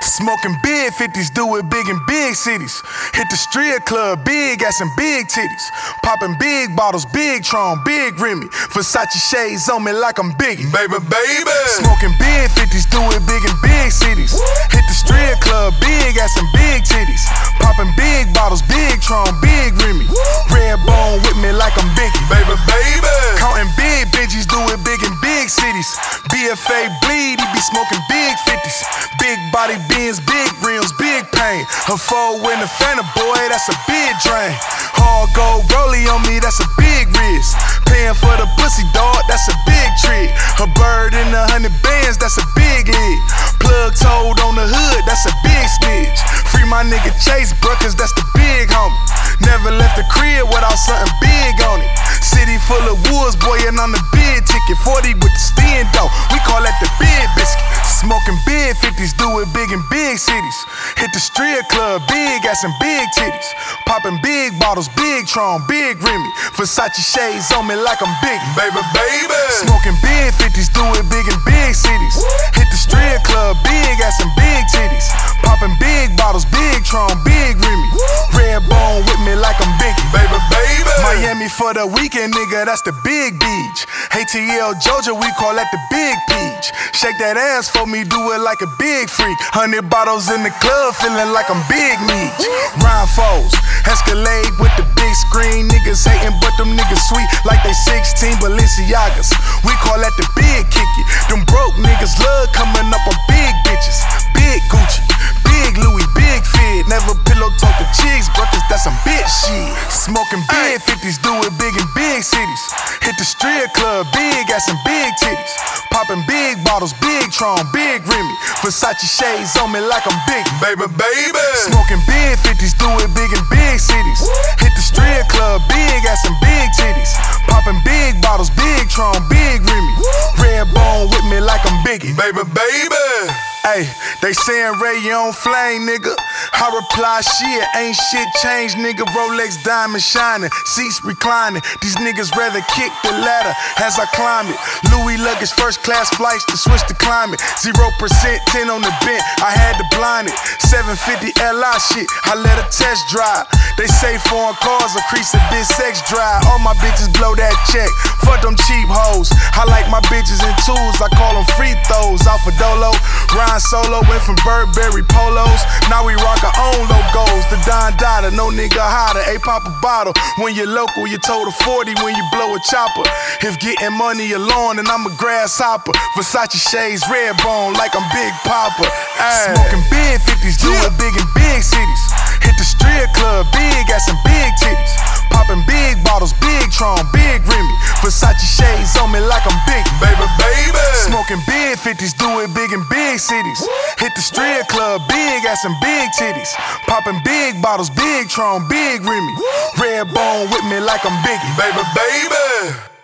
Smoking big 50s, do it big in big cities. Hit the strip club, big ass and big titties. Popping big bottles, big Tron, big Remy. Versace shades on me like I'm Biggie. Baby, baby. Smoking big 50s, do it big in big cities. Hit the strip club, big ass and big titties. Popping big bottles, big Tron, big Remy. Red bone with me like I'm Biggie. Baby, baby. Counting big Benjis, do it big in big cities. BFA bleed, he be smoking big 50s. Big body beans, big rims, big pain. Her foe in the Fanta, boy, that's a big drain. Hard gold rollie on me, that's a big risk. Paying for the pussy, dog, that's a big trick. Her bird in the 100 bands, that's a big lick. Plug toed on the hood, that's a big snitch. Free my nigga Chase, bruh, cause that's the big homie. Never left the crib without something big on it. City full of woods, boy, and on the big ticket. 40 with the stand though, we call that the big biscuit. Smoking big 50s, do it big in big cities. Hit the strip club, big ass and big titties. Popping big bottles, big Tron, big Remy. Versace shades on me like I'm Biggie. Baby, baby. Smoking big 50s, do it big in big cities. Hit the strip club, big ass and big titties. Popping big bottles, big Tron, big Remy. Red bone with me like I'm Biggie. Baby, baby. Miami for the weekend, nigga, that's the big beach. ATL Georgia, we call that the big peach. Shake that ass for me, do it like a big freak. 100 bottles in the club, feeling like I'm Big Meech. Rhyme foes, Escalade with the big screen. Niggas hating, but them niggas sweet like they 16 Balenciagas. We call that the big kicky. Them broke niggas love coming up on big bitches. Big Gucci, big Louis, big Fit. Never pillow talk to chicks, bro, cause that's some bitch shit. Smoking big 50s, do it big in big cities. Hit the strip club, big ass and big titties. Popping big bottles, big Tron, big Remy. Versace shades on me like I'm Biggie. Baby, baby. Smoking big 50s, do it big in big cities. Hit the strip club, big ass and big titties. Popping big bottles, big Tron, big Remy. Red bone with me like I'm Biggie. Baby, baby. Hey, they saying Ray, you on flame, nigga. I reply, shit, ain't shit changed, nigga. Rolex diamond shining, seats reclining. These niggas rather kick the ladder as I climb it. Louis luggage, first class flights to switch the climate. 0%, 10 on the bent, I had to blind it. 750 Li shit, I let a test drive. They say foreign cars increase a bit sex drive. All my bitches blow that check, fuck them cheap hoes. I like my bitches in twos, I call them free throws. Off a dolo, Ryan Solo, went from Burberry polos. Now we rock our own logos. The Don Dada, no nigga hotter. A pop a bottle. When you're local, you told a 40 when you blow a chopper. If getting money alone, then I'm a grasshopper. Versace shades, red bone, like I'm Big Papa. Ay. Smoking big 50s, do it big in big cities. Hit the strip club, big ass and big titties. Popping big bottles, big Tron, big Remy. Versace shades on me like I'm Biggie. Baby, baby. Smoking big 50s, do it big in big cities. Hit the strip club, big ass and big titties. Popping big bottles, big Tron, big Remy. Red bone with me like I'm Biggie. Baby, baby.